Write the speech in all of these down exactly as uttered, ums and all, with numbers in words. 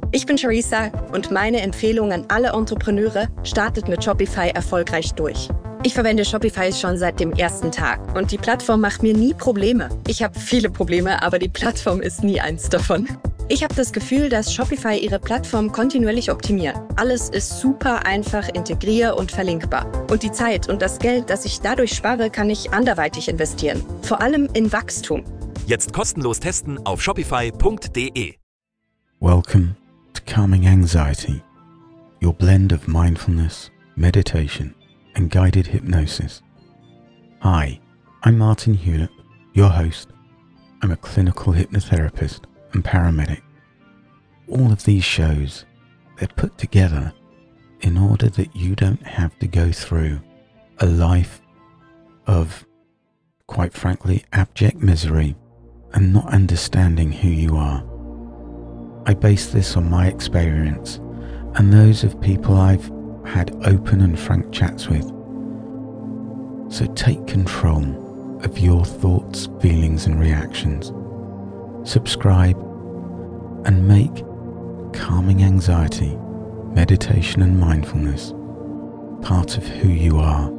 Ich bin Charissa und meine Empfehlung an alle Entrepreneure: startet mit Shopify erfolgreich durch. Ich verwende Shopify schon seit dem ersten Tag und die Plattform macht mir nie Probleme. Ich habe viele Probleme, aber die Plattform ist nie eins davon. Ich habe das Gefühl, dass Shopify ihre Plattform kontinuierlich optimiert. Alles ist super einfach integrier- und verlinkbar. Und die Zeit und das Geld, das ich dadurch spare, kann ich anderweitig investieren. Vor allem in Wachstum. Jetzt kostenlos testen auf shopify punkt de. Welcome to Calming Anxiety, your blend of mindfulness, meditation, and guided hypnosis. Hi, I'm Martin Hewlett, your host. I'm a clinical hypnotherapist and paramedic. All of these shows, they're put together in order that you don't have to go through a life of, quite frankly, abject misery and not understanding who you are. I base this on my experience and those of people I've had open and frank chats with. So take control of your thoughts, feelings and reactions. Subscribe and make calming anxiety, meditation and mindfulness part of who you are.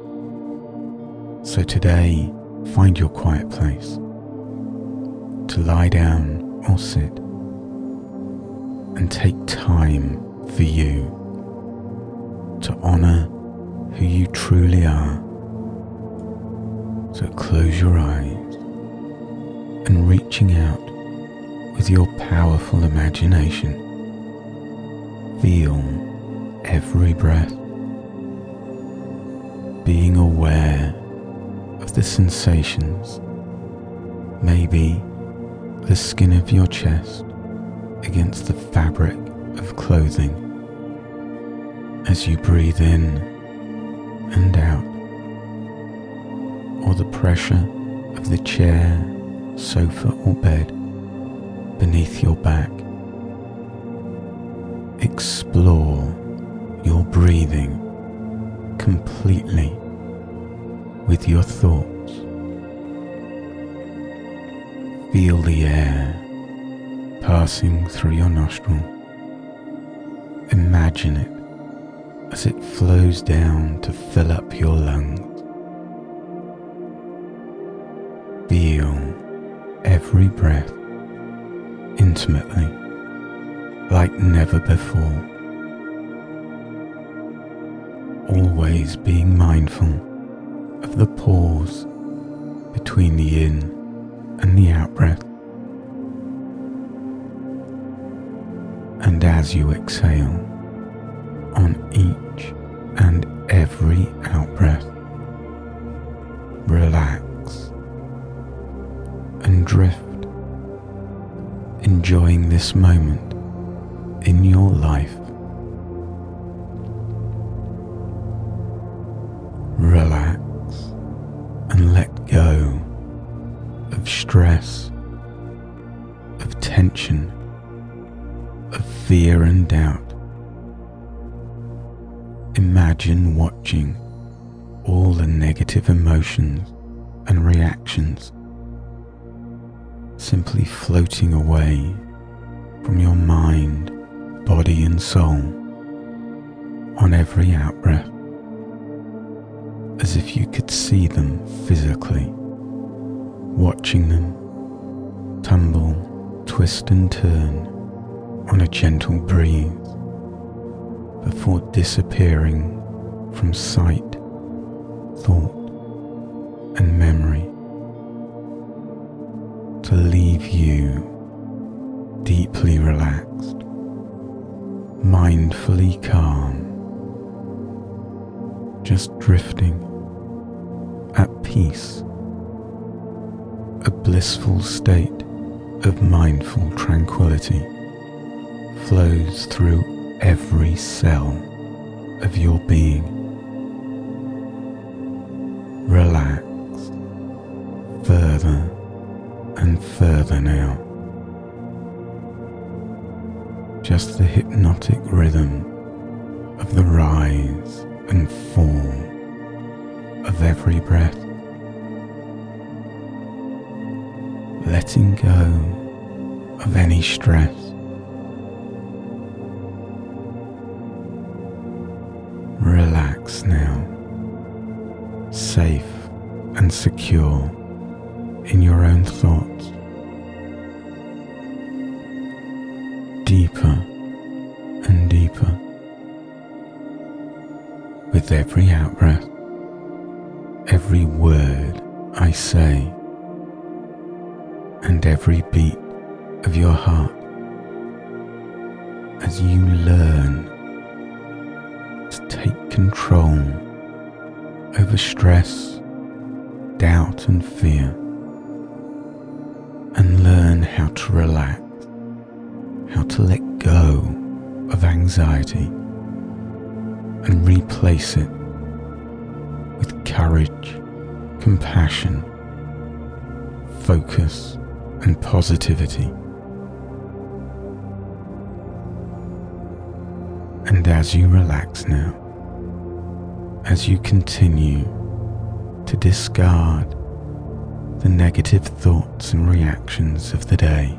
So today, find your quiet place to lie down or sit and take time for you to honour who you truly are. So close your eyes and reaching out with your powerful imagination, feel every breath, being aware of the sensations, maybe the skin of your chest against the fabric of clothing as you breathe in and out, or the pressure of the chair, sofa or bed beneath your back. Explore your breathing completely with your thoughts. Feel the air passing through your nostril. Imagine it as it flows down to fill up your lungs. Feel every breath intimately, like never before. Always being mindful of the pause between the in and the out breath. And as you exhale, on each and every out breath, relax and drift, enjoying this moment in your life. Relax and let go of stress, of tension, of fear and doubt. Imagine watching all the negative emotions and reactions simply floating away from your mind, body and soul on every out-breath, as if you could see them physically, watching them tumble, twist and turn on a gentle breeze before disappearing from sight, thought and memory, to leave you deeply relaxed, mindfully calm, just drifting at peace, a blissful state of mindful tranquility flows through every cell of your being. Relax further and further now. Just the hypnotic rhythm of the rise and fall of every breath. Letting go of any stress, relax now, safe and secure in your own thoughts. Deeper and deeper with every out-breath, every word I say, and every beat of your heart, as you learn to take control over stress, doubt and fear, and learn how to relax, how to let go of anxiety and replace it with courage, compassion, focus and positivity. And as you relax now, as you continue to discard the negative thoughts and reactions of the day,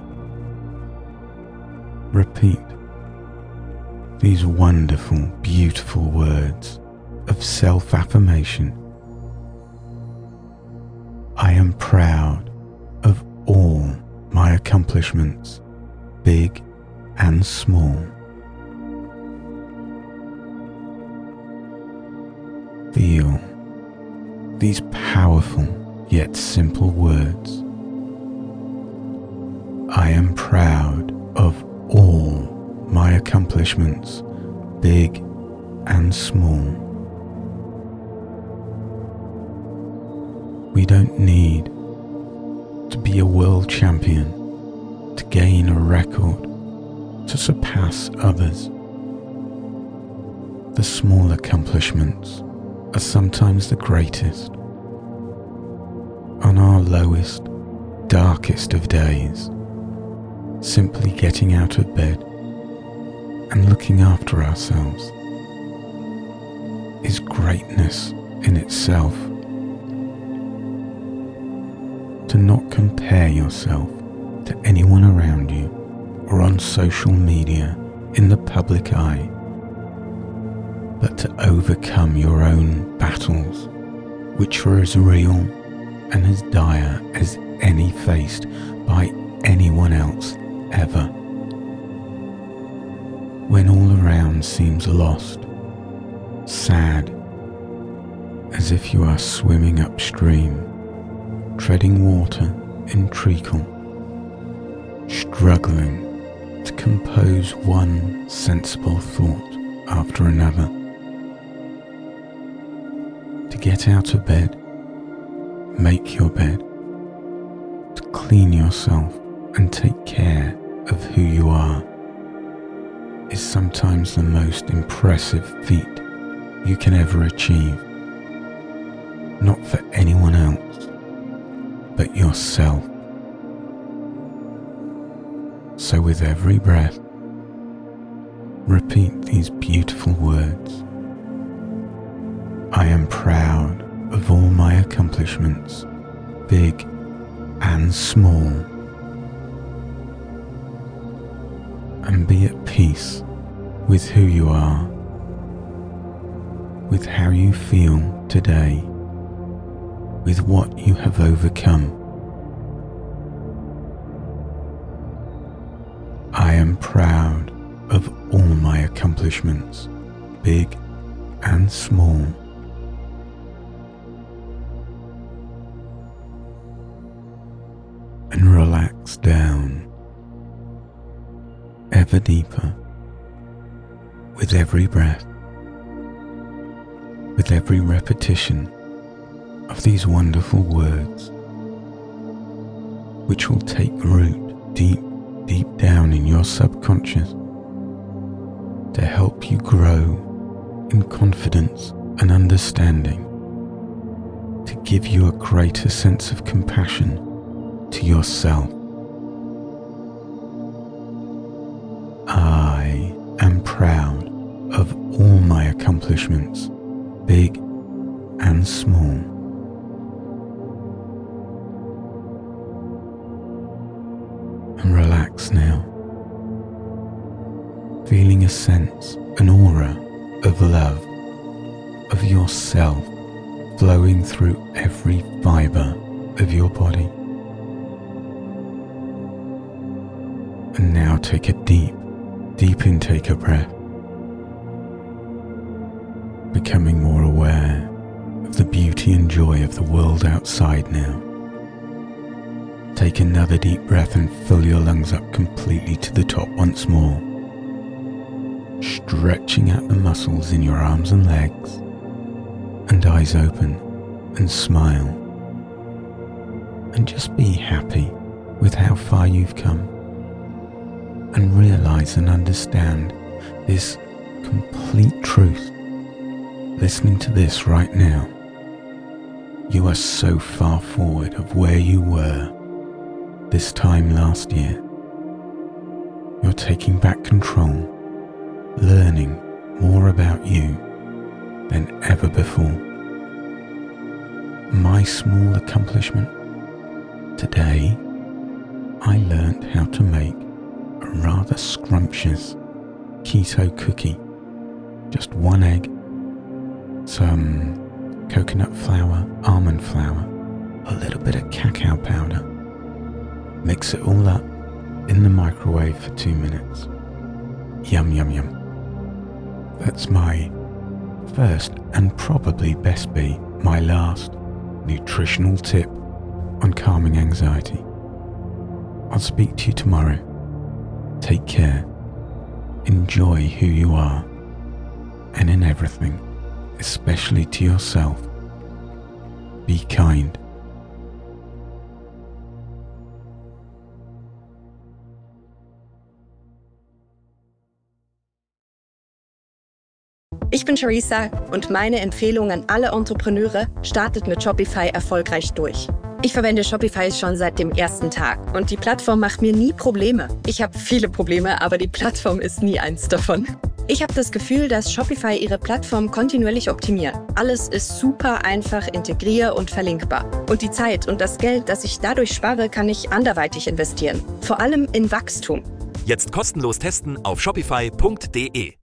repeat these wonderful, beautiful words of self-affirmation. I am proud of all my accomplishments, big and small. Feel these powerful yet simple words. I am proud of all my accomplishments, big and small. We don't need to be a world champion to gain a record, to surpass others. The small accomplishments are sometimes the greatest. On our lowest, darkest of days, simply getting out of bed and looking after ourselves is greatness in itself. To not compare yourself to anyone around you or on social media in the public eye, but to overcome your own battles, which are as real and as dire as any faced by anyone else ever. When all around seems lost, sad, as if you are swimming upstream, treading water in treacle, struggling to compose one sensible thought after another. To get out of bed, make your bed, to clean yourself and take care of who you are is sometimes the most impressive feat you can ever achieve. Not for anyone else, but yourself. So with every breath, repeat these beautiful words. I am proud of all my accomplishments, big and small. And be at peace with who you are, with how you feel today, with what you have overcome. I am proud of all my accomplishments, big and small. And relax down, ever deeper, with every breath, with every repetition of these wonderful words, which will take root deep, deep down in your subconscious to help you grow in confidence and understanding, to give you a greater sense of compassion to yourself. I am proud of all my accomplishments, big and small. And relax now, feeling a sense, an aura of love of yourself flowing through every fiber of your body. And now take a deep, deep intake of breath, becoming more aware of the beauty and joy of the world outside now. Take another deep breath and fill your lungs up completely to the top once more, stretching out the muscles in your arms and legs, and eyes open and smile. And just be happy with how far you've come, and realize and understand this complete truth. Listening to this right now, you are so far forward of where you were this time last year. You're taking back control, learning more about you than ever before. My small accomplishment today, I learned how to make a rather scrumptious keto cookie. Just one egg, some coconut flour, almond flour, a little bit of cacao powder. Mix it all up in the microwave for two minutes. Yum, yum, yum. That's my first and probably best be my last nutritional tip on calming anxiety. I'll speak to you tomorrow. Take care. Enjoy who you are, and in everything, especially to yourself, be kind. Ich bin Charissa und meine Empfehlung an alle Entrepreneure: startet mit Shopify erfolgreich durch. Ich verwende Shopify schon seit dem ersten Tag und die Plattform macht mir nie Probleme. Ich habe viele Probleme, aber die Plattform ist nie eins davon. Ich habe das Gefühl, dass Shopify ihre Plattform kontinuierlich optimiert. Alles ist super einfach integrier- und verlinkbar. Und die Zeit und das Geld, das ich dadurch spare, kann ich anderweitig investieren. Vor allem in Wachstum. Jetzt kostenlos testen auf shopify punkt de.